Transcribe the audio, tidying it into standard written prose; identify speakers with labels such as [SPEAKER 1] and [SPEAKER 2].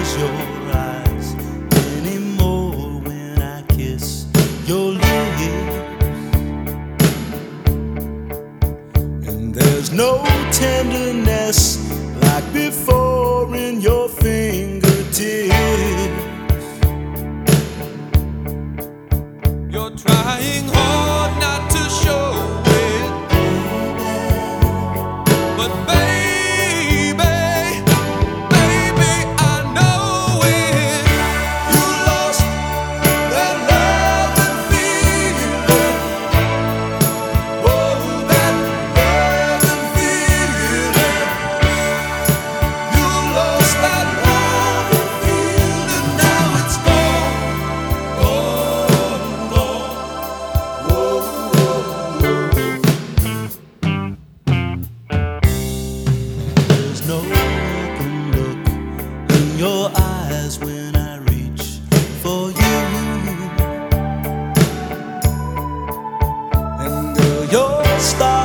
[SPEAKER 1] close your eyes anymore when I kiss your lips. And there's no tenderness like before in your fingertips.
[SPEAKER 2] You're trying hard not to show it, but baby, baby, I know it. You lost that love and feeling. Oh, that love and feeling. You lost that love and feeling. Now it's gone.
[SPEAKER 1] There's no open look in your eyes when I reach for you. And girl, your star